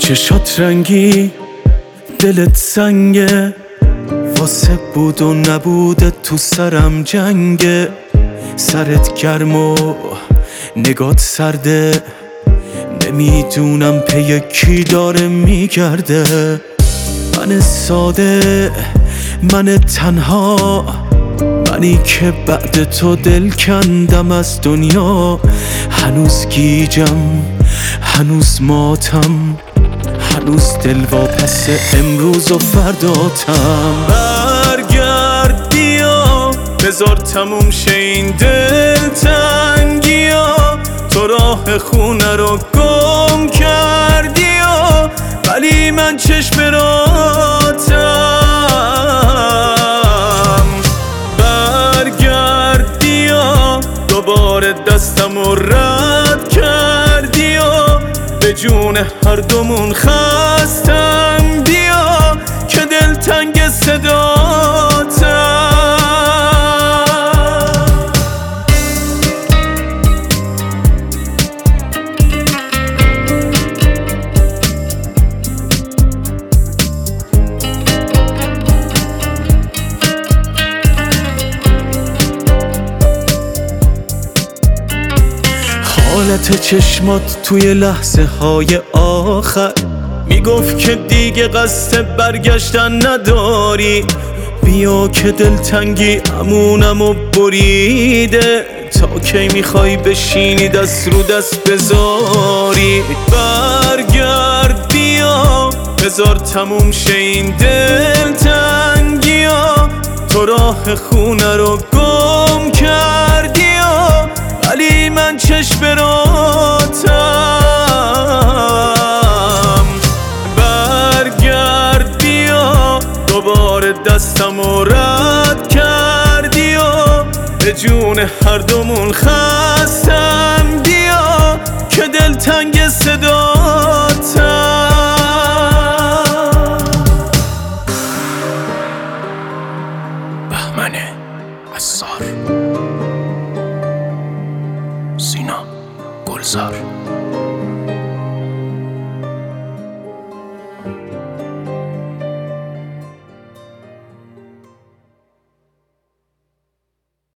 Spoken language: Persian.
چشات رنگی دلت سنگه، واسه بود و نبوده تو سرم جنگه. سرت گرم و نگات سرده، نمیدونم پی کی داره میگرده. من ساده، من تنها، منی که بعد تو دل کندم از دنیا. هنوز گیجم، هنوز ماتم، هنوز دل واپس امروز و فرداتم. برگرد بیا، بذار تموم شه این دلتنگیا. تو راه خونه رو گم کردی ولی من چشم راتم. برگرد بیا، دوباره دستم رو رد کردی به جون هر دومون خستم. بیا که دلتنگ صداتم. حالت چشمات توی لحظه های آخر میگفت که دیگه قصد برگشتن نداری. بیا که دلتنگی امونمو بریده، تا کی میخوای بشینی دست رو دست بذاری. برگرد بیا، بذار تموم شه این دلتنگیا. تو راه خونه رو گم کردی ولی من چشم راتم. برگرد بیا، دوباره دستم رو رد کردی به جون هر دومون خستم. بیا که دلتنگ صداتم. بهمن عصار، سینا گلزار.